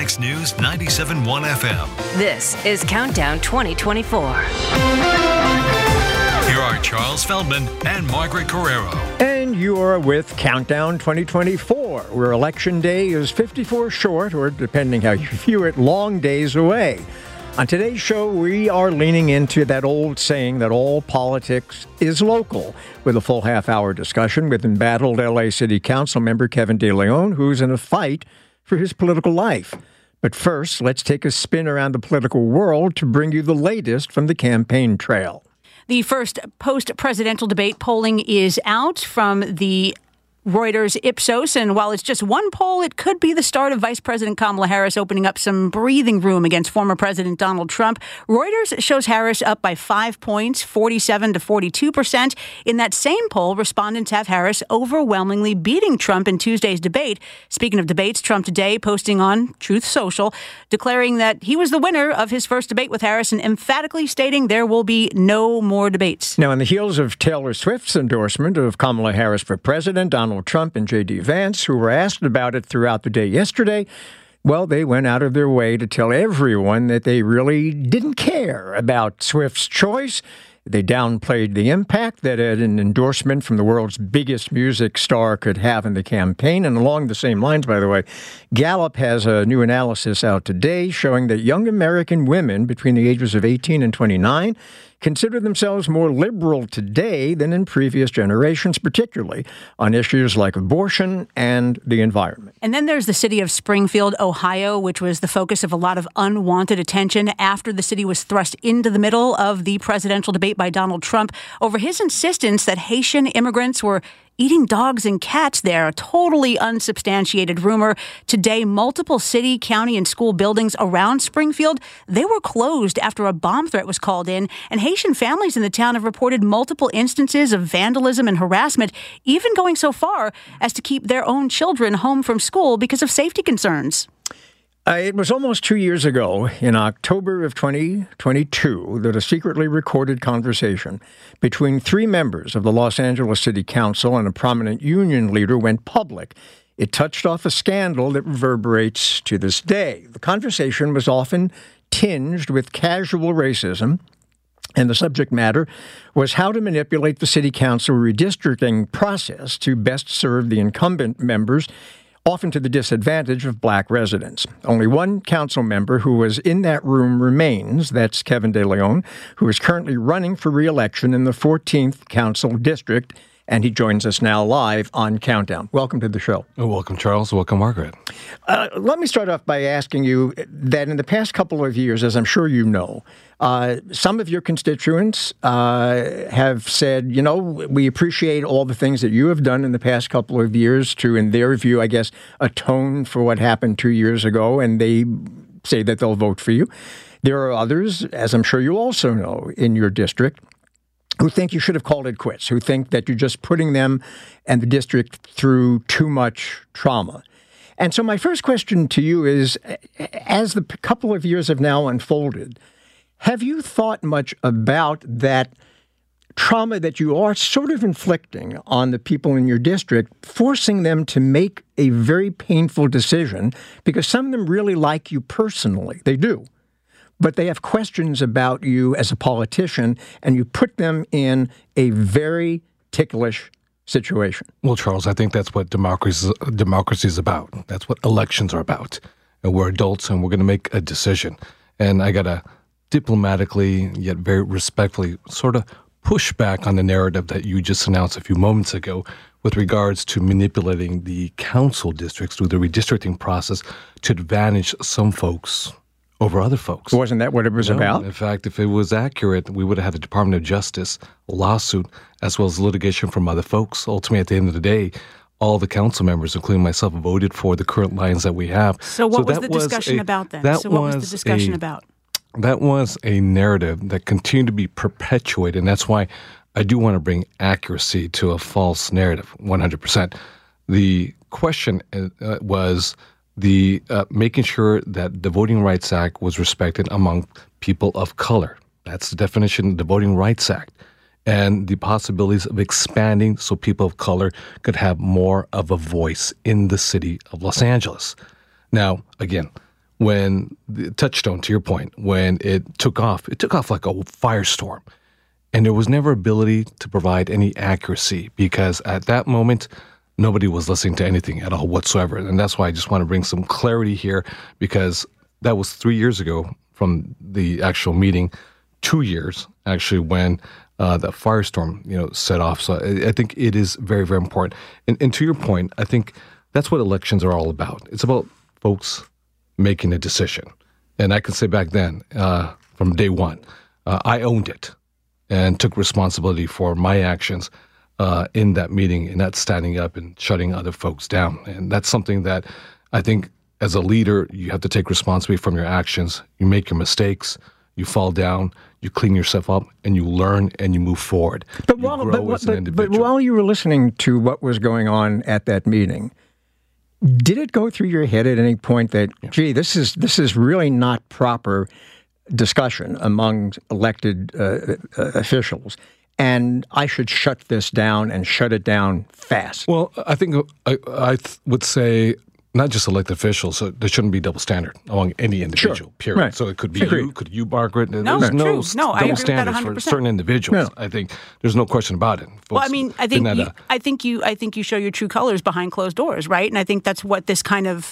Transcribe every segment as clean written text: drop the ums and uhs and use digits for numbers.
Fox News 97.1 FM. This is Countdown 2024. Here are Charles Feldman and Margaret Carrero. And you are with Countdown 2024, where Election Day is 54 short, or depending how you view it, long days away. On today's show, we are leaning into that old saying that all politics is local, with a full half-hour discussion with embattled L.A. City Council member Kevin De Leon, who's in a fight for his political life. But first, let's take a spin around the political world to bring you the latest from the campaign trail. The first post-presidential debate polling is out from the Reuters Ipsos, and while it's just one poll, it could be the start of Vice President Kamala Harris opening up some breathing room against former President Donald Trump. Reuters shows Harris up by 5 points, 47 to 42%. In that same poll, respondents have Harris overwhelmingly beating Trump in Tuesday's debate. Speaking of debates, Trump today posting on Truth Social, declaring that he was the winner of his first debate with Harris and emphatically stating there will be no more debates. Now, on the heels of Taylor Swift's endorsement of Kamala Harris for president, Donald Trump and J.D. Vance, who were asked about it throughout the day yesterday, well, they went out of their way to tell everyone that they really didn't care about Swift's choice. They downplayed the impact that an endorsement from the world's biggest music star could have in the campaign. And along the same lines, by the way, Gallup has a new analysis out today showing that young American women between the ages of 18 and 29 consider themselves more liberal today than in previous generations, particularly on issues like abortion and the environment. And then there's the city of Springfield, Ohio, which was the focus of a lot of unwanted attention after the city was thrust into the middle of the presidential debate by Donald Trump over his insistence that Haitian immigrants were eating dogs and cats there, a totally unsubstantiated rumor. Today, multiple city, county, and school buildings around Springfield, they were closed after a bomb threat was called in, and Haitian families in the town have reported multiple instances of vandalism and harassment, even going so far as to keep their own children home from school because of safety concerns. It was almost 2 years ago, in October of 2022, that a secretly recorded conversation between three members of the Los Angeles City Council and a prominent union leader went public. It touched off a scandal that reverberates to this day. The conversation was often tinged with casual racism, and the subject matter was how to manipulate the City Council redistricting process to best serve the incumbent members, often to the disadvantage of black residents. Only one council member who was in that room remains. That's Kevin De Leon, who is currently running for re-election in the 14th Council District, and he joins us now live on Countdown. Welcome to the show. Welcome, Charles. Welcome, Margaret. Let me start off by asking you that in the past couple of years, as I'm sure you know, some of your constituents have said, you know, we appreciate all the things that you have done in the past couple of years to, in their view, I guess, atone for what happened 2 years ago, and they say that they'll vote for you. There are others, as I'm sure you also know, in your district, who think you should have called it quits, who think that you're just putting them and the district through too much trauma. And so my first question to you is, as the couple of years have now unfolded, have you thought much about that trauma that you are sort of inflicting on the people in your district, forcing them to make a very painful decision, because some of them really like you personally, they do, but they have questions about you as a politician, and you put them in a very ticklish situation? Well, Charles, I think that's what democracy is about. That's what elections are about. And we're adults, and we're going to make a decision. And I got to diplomatically, yet very respectfully, sort of push back on the narrative that you just announced a few moments ago with regards to manipulating the council districts through the redistricting process to advantage some folks over other folks. Wasn't that what it was about? In fact, if it was accurate, we would have had a Department of Justice lawsuit as well as litigation from other folks. Ultimately, at the end of the day, all the council members, including myself, voted for the current lines that we have. So what was the discussion about then? That was a narrative that continued to be perpetuated, and that's why I do want to bring accuracy to a false narrative, 100%. The question was the making sure that the Voting Rights Act was respected among people of color. That's the definition of the Voting Rights Act. And the possibilities of expanding so people of color could have more of a voice in the city of Los Angeles. Now, again, when the Touchstone, to your point, when it took off like a firestorm. And there was never ability to provide any accuracy because at that moment, nobody was listening to anything at all whatsoever. And that's why I just want to bring some clarity here because that was 3 years ago from the actual meeting, 2 years actually when the firestorm, set off. So I think it is very, very important. And to your point, I think that's what elections are all about. It's about folks making a decision. And I can say back then, from day one, I owned it and took responsibility for my actions in that meeting and not standing up and shutting other folks down. And that's something that I think as a leader, you have to take responsibility from your actions. You make your mistakes, you fall down, you clean yourself up, and you learn and you move forward. But while you were listening to what was going on at that meeting, did it go through your head at any point that, gee, this is really not proper discussion among elected officials, and I should shut this down and shut it down fast? Well, I think I would say not just elected officials, so there shouldn't be double standard among any individual, period. Right. So it could be you, could you, Margaret. There's no double standards for certain individuals. I think there's no question about it. Well, I mean, I think you show your true colors behind closed doors, right? And I think that's what this kind of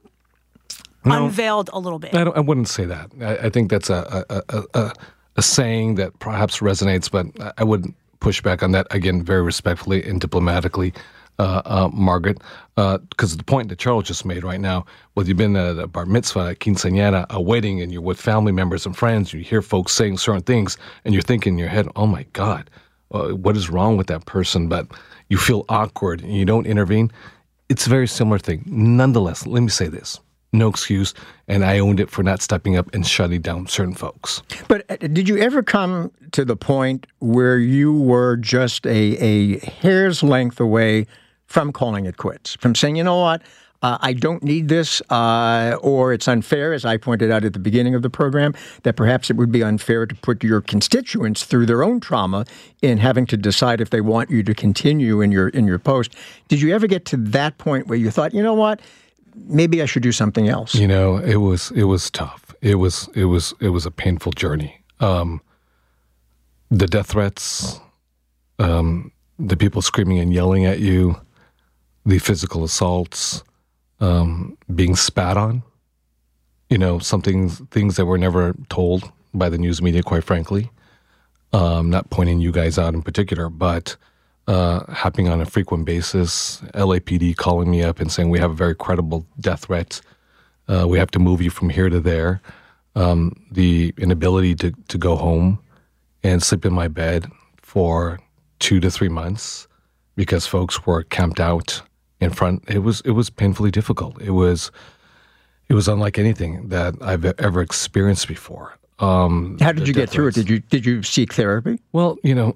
unveiled a little bit. I wouldn't say that. I think that's a saying that perhaps resonates, but I wouldn't push back on that, again, very respectfully and diplomatically, Margaret, because the point that Charles just made right now, whether you've been at a bar mitzvah, a quinceañera, a wedding, and you're with family members and friends, you hear folks saying certain things, and you're thinking in your head, oh my God, what is wrong with that person? But you feel awkward and you don't intervene. It's a very similar thing. Nonetheless, let me say this. No excuse, and I owned it for not stepping up and shutting down certain folks. But did you ever come to the point where you were just a hair's length away from calling it quits, from saying, you know what, I don't need this, or it's unfair, as I pointed out at the beginning of the program, that perhaps it would be unfair to put your constituents through their own trauma in having to decide if they want you to continue in your post? Did you ever get to that point where you thought, you know what, maybe I should do something else? It was tough. It was a painful journey. The death threats, the people screaming and yelling at you, the physical assaults, being spat on, things that were never told by the news media, quite frankly. Not pointing you guys out in particular, but happening on a frequent basis, LAPD calling me up and saying, we have a very credible death threat. We have to move you from here to there. The inability to go home and sleep in my bed for 2 to 3 months because folks were camped out in front. It was painfully difficult. It was unlike anything that I've ever experienced before. How did you get through it? Did you seek therapy? Well,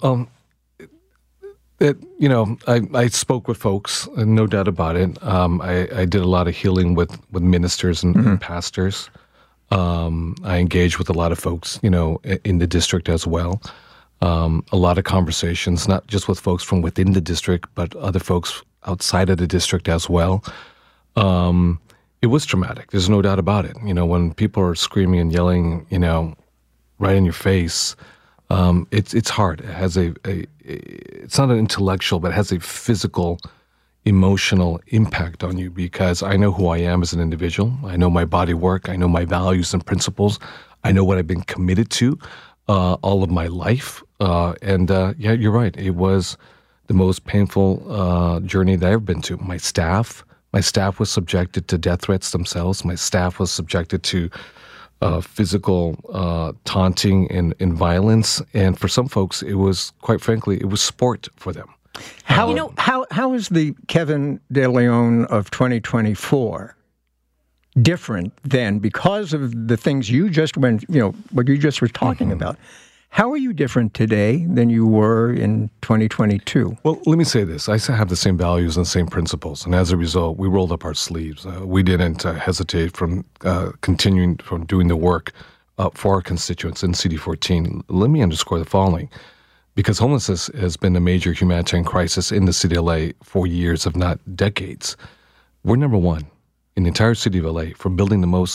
I spoke with folks, no doubt about it. I did a lot of healing with ministers and pastors. I engaged with a lot of folks, in the district as well. A lot of conversations, not just with folks from within the district, but other folks outside of the district as well. It was traumatic. There's no doubt about it. When people are screaming and yelling, right in your face, it's hard. It has it's not an intellectual, but it has a physical, emotional impact on you because I know who I am as an individual. I know my body work. I know my values and principles. I know what I've been committed to all of my life. Yeah, you're right. It was the most painful journey that I've ever been to. My staff was subjected to death threats themselves. My staff was subjected to physical taunting and violence. And for some folks, it was, quite frankly, it was sport for them. How is the Kevin De Leon of 2024 different than, because of the things you just what you just were talking about? How are you different today than you were in 2022? Well, let me say this. I have the same values and the same principles. And as a result, we rolled up our sleeves. We didn't hesitate from continuing from doing the work for our constituents in CD14. Let me underscore the following. Because homelessness has been a major humanitarian crisis in the city of LA for years, if not decades. We're number one in the entire city of LA for building the most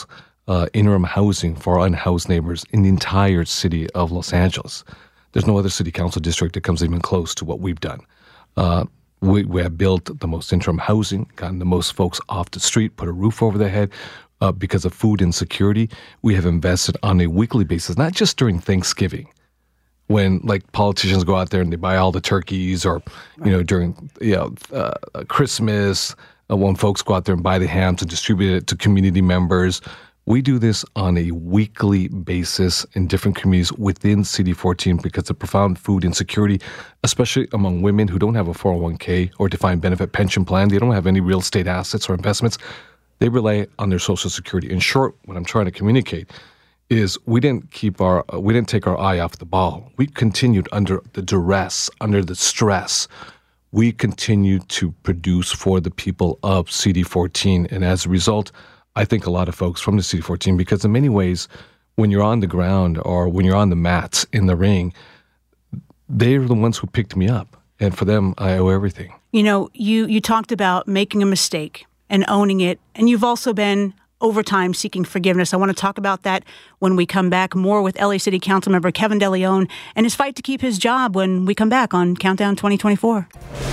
interim housing for our unhoused neighbors in the entire city of Los Angeles. There's no other city council district that comes even close to what we've done. We have built the most interim housing, gotten the most folks off the street, put a roof over their head. Because of food insecurity, we have invested on a weekly basis, not just during Thanksgiving, when like politicians go out there and they buy all the turkeys, or during Christmas, when folks go out there and buy the hams and distribute it to community members. We do this on a weekly basis in different communities within CD14 because of profound food insecurity, especially among women who don't have a 401k or defined benefit pension plan. They don't have any real estate assets or investments. They rely on their Social Security. In short, what I'm trying to communicate is we didn't take our eye off the ball. We continued under the duress, under the stress. We continued to produce for the people of CD14. And as a result, I think a lot of folks from the CD14, because in many ways, when you're on the ground or when you're on the mats in the ring, they're the ones who picked me up. And for them, I owe everything. You talked about making a mistake and owning it. And you've also been, over time, seeking forgiveness. I want to talk about that when we come back. More with LA City Council member Kevin DeLeon and his fight to keep his job when we come back on Countdown 2024.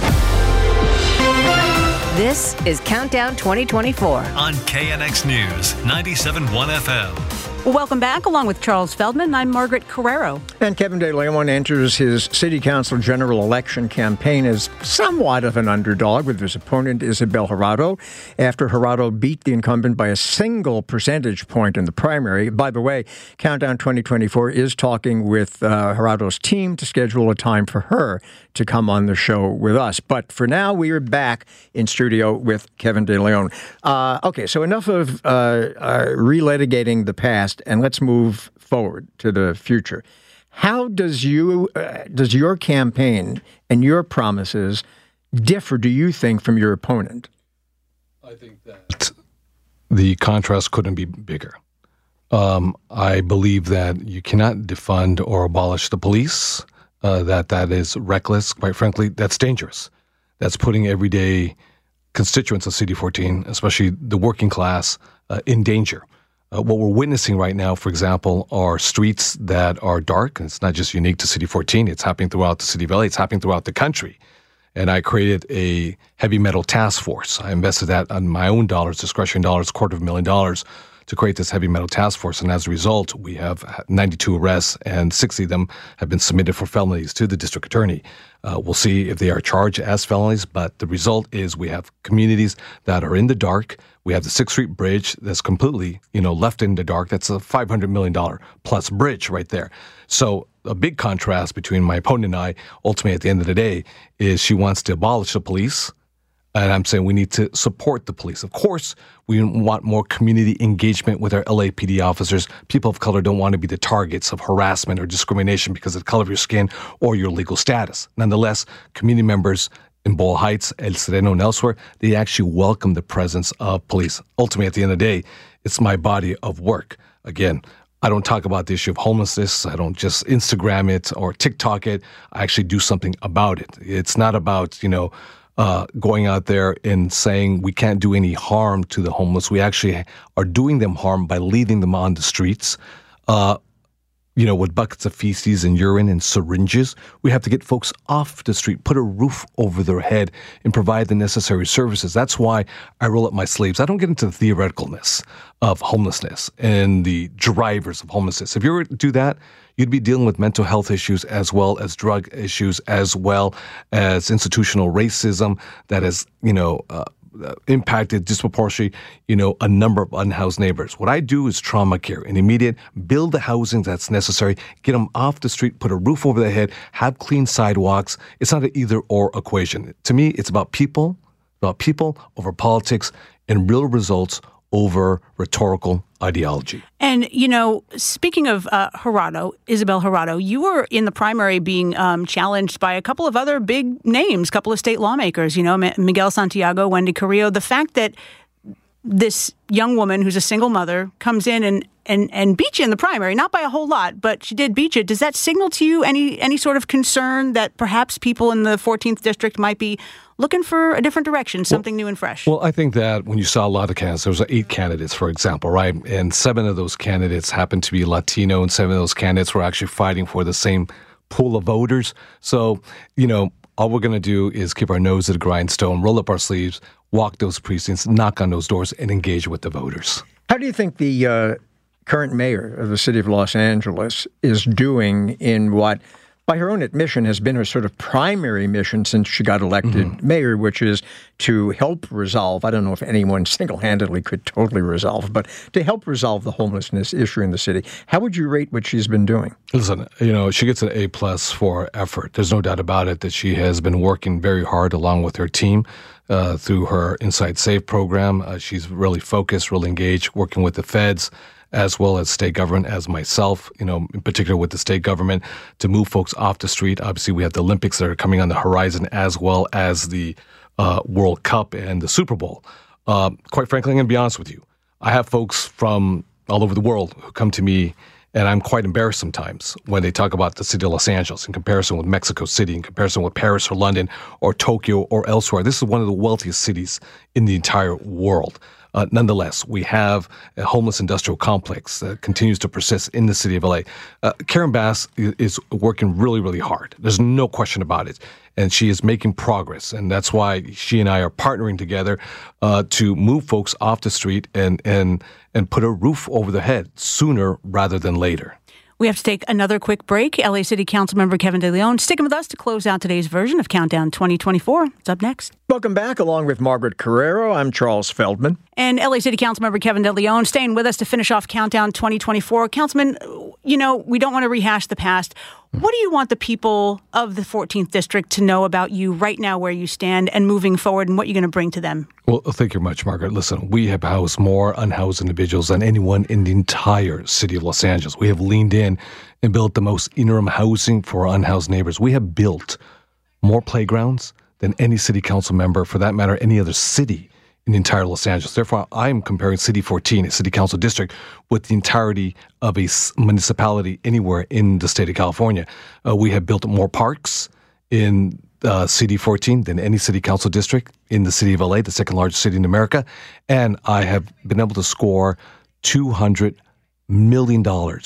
This is Countdown 2024 on KNX News 97.1 FM. Well, welcome back. Along with Charles Feldman, I'm Margaret Carrero. And Kevin DeLeon enters his city council general election campaign as somewhat of an underdog with his opponent, Isabel Jurado, after Jurado beat the incumbent by a single percentage point in the primary. By the way, Countdown 2024 is talking with Jurado's team to schedule a time for her to come on the show with us. But for now, we are back in studio with Kevin DeLeon. Okay, so enough of relitigating the past, and let's move forward to the future. How does your campaign and your promises differ, do you think, from your opponent? I think that the contrast couldn't be bigger. I believe that you cannot defund or abolish the police, that is reckless. Quite frankly, that's dangerous. That's putting everyday constituents of CD14, especially the working class, in danger. What we're witnessing right now, for example, are streets that are dark. And it's not just unique to CD14. It's happening throughout the city of LA. It's happening throughout the country. And I created a heavy metal task force. I invested that on my own dollars, discretionary dollars, $250,000 to create this heavy metal task force. And as a result, we have 92 arrests and 60 of them have been submitted for felonies to the district attorney. We'll see if they are charged as felonies, but the result is we have communities that are in the dark. We have the 6th Street Bridge that's completely, left in the dark. That's a $500 million plus bridge right there. So a big contrast between my opponent and I, ultimately at the end of the day, is she wants to abolish the police. And I'm saying we need to support the police. Of course, we want more community engagement with our LAPD officers. People of color don't want to be the targets of harassment or discrimination because of the color of your skin or your legal status. Nonetheless, community members in Boyle Heights, El Sereno, and elsewhere, they actually welcome the presence of police. Ultimately, at the end of the day, it's my body of work. Again, I don't talk about the issue of homelessness. I don't just Instagram it or TikTok it. I actually do something about it. It's not about, going out there and saying we can't do any harm to the homeless. We actually are doing them harm by leaving them on the streets, with buckets of feces and urine and syringes. We have to get folks off the street, put a roof over their head, and provide the necessary services. That's why I roll up my sleeves. I don't get into the theoreticalness of homelessness and the drivers of homelessness. If you were to do that, you'd be dealing with mental health issues as well as drug issues, as well as institutional racism that has, impacted disproportionately, a number of unhoused neighbors. What I do is trauma care and immediate, build the housing that's necessary, get them off the street, put a roof over their head, have clean sidewalks. It's not an either or equation. To me, it's about people over politics and real results over rhetorical ideology. And, speaking of Isabel Jurado, you were in the primary being challenged by a couple of other big names, a couple of state lawmakers, Miguel Santiago, Wendy Carrillo. The fact that this young woman who's a single mother comes in and and beat you in the primary, not by a whole lot, but she did beat you. Does that signal to you any sort of concern that perhaps people in the 14th district might be looking for a different direction, something new and fresh? Well, I think that when you saw a lot of candidates, there was 8 candidates, for example, right? And 7 of those candidates happened to be Latino, and 7 of those candidates were actually fighting for the same pool of voters. So, all we're going to do is keep our nose to the grindstone, roll up our sleeves, walk those precincts, knock on those doors, and engage with the voters. How do you think the current mayor of the city of Los Angeles is doing in what, by her own admission, has been her sort of primary mission since she got elected mayor, which is to help resolve, I don't know if anyone single-handedly could totally resolve, but to help resolve the homelessness issue in the city. How would you rate what she's been doing? Listen, she gets an A+ for effort. There's no doubt about it that she has been working very hard along with her team through her Inside Safe program. She's really focused, really engaged, working with the feds, as well as state government, as myself, in particular with the state government, to move folks off the street. Obviously, we have the Olympics that are coming on the horizon, as well as the World Cup and the Super Bowl. Quite frankly, I'm going to be honest with you. I have folks from all over the world who come to me, and I'm quite embarrassed sometimes when they talk about the city of Los Angeles in comparison with Mexico City, in comparison with Paris or London or Tokyo or elsewhere. This is one of the wealthiest cities in the entire world. Nonetheless, we have a homeless industrial complex that continues to persist in the city of LA. Karen Bass is working really, really hard. There's no question about it. And she is making progress. And that's why she and I are partnering together to move folks off the street and put a roof over their head sooner rather than later. We have to take another quick break. LA City Council member Kevin De Leon sticking with us to close out today's version of Countdown 2024. It's up next. Welcome back. Along with Margaret Carrero, I'm Charles Feldman. And LA City Council member Kevin De Leon staying with us to finish off Countdown 2024. Councilman, we don't want to rehash the past. What do you want the people of the 14th District to know about you right now, where you stand, and moving forward, and what you're going to bring to them? Well, thank you much, Margaret. Listen, we have housed more unhoused individuals than anyone in the entire city of Los Angeles. We have leaned in and built the most interim housing for our unhoused neighbors. We have built more playgrounds than any city council member, for that matter, any other city in the entire Los Angeles. Therefore, I'm comparing City 14, a city council district, with the entirety of a municipality anywhere in the state of California. We have built more parks in City 14 than any city council district in the city of LA, the second largest city in America. And I have been able to score $200 million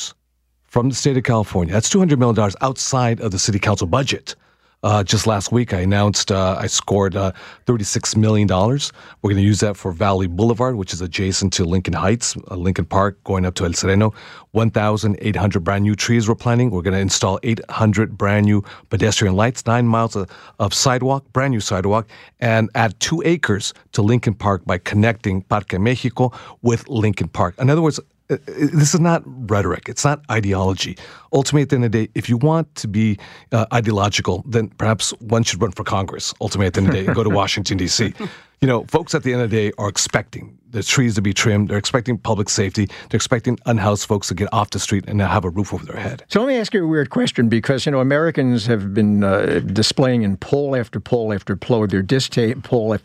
from the state of California. That's $200 million outside of the city council budget. Just last week, I announced I scored $36 million. We're going to use that for Valley Boulevard, which is adjacent to Lincoln Heights, Lincoln Park, going up to El Sereno. 1,800 brand new trees we're planting. We're going to install 800 brand new pedestrian lights, 9 miles of sidewalk, brand new sidewalk, and add 2 acres to Lincoln Park by connecting Parque Mexico with Lincoln Park. In other words, this is not rhetoric. It's not ideology. Ultimately, at the end of the day, if you want to be ideological, then perhaps one should run for Congress. Ultimately, at the end of the day, and go to Washington, D.C. Folks at the end of the day are expecting the trees to be trimmed. They're expecting public safety. They're expecting unhoused folks to get off the street and have a roof over their head. So let me ask you a weird question, because, Americans have been displaying in poll after poll after poll, their distaste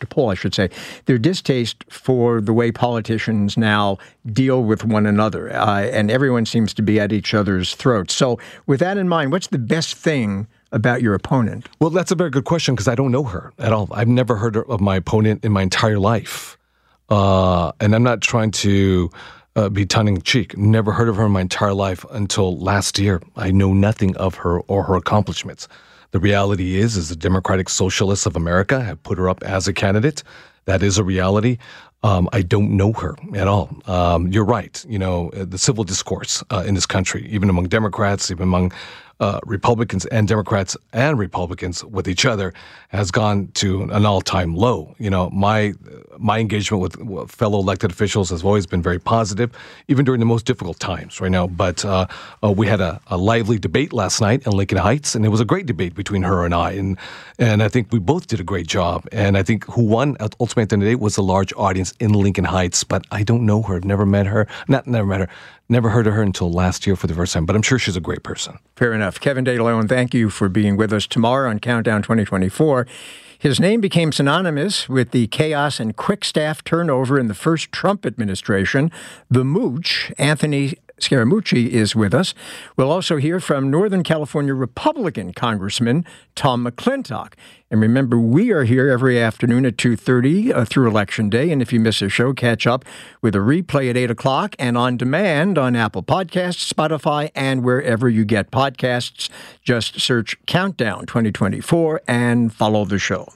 for the way politicians now deal with one another. And everyone seems to be at each other's throats. So with that in mind, what's the best thing about your opponent? Well, that's a very good question, because I don't know her at all. I've never heard of my opponent in my entire life. And I'm not trying to be tongue-in-cheek. Never heard of her in my entire life until last year. I know nothing of her or her accomplishments. The reality is the Democratic Socialists of America have put her up as a candidate. That is a reality. I don't know her at all. You're right. The civil discourse in this country, even among Democrats, even among Republicans and Democrats and Republicans with each other, has gone to an all-time low. My engagement with fellow elected officials has always been very positive, even during the most difficult times right now. But we had a lively debate last night in Lincoln Heights, and it was a great debate between her and I. And I think we both did a great job. And I think who won ultimately at the end of the day was a large audience in Lincoln Heights. But I don't know her, never heard of her until last year for the first time. But I'm sure she's a great person. Fair enough. Kevin De Leon, thank you for being with us tomorrow on Countdown 2024. His name became synonymous with the chaos and quick staff turnover in the first Trump administration. The Mooch, Anthony Scaramucci is with us. We'll also hear from Northern California Republican Congressman Tom McClintock. And remember, we are here every afternoon at 2:30 through Election Day. And if you miss a show, catch up with a replay at 8 o'clock and on demand on Apple Podcasts, Spotify, and wherever you get podcasts. Just search Countdown 2024 and follow the show.